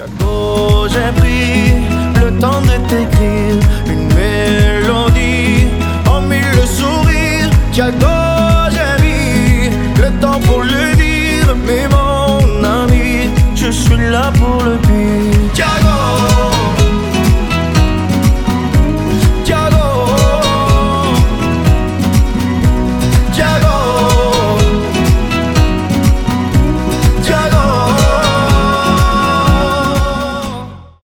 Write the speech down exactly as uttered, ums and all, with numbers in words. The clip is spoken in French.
Cadeau, j'ai pris le temps de t'écrire une mélodie en mille sourires. Cadeau, j'ai mis le temps pour le dire, mais mon ami, je suis là pour le dire.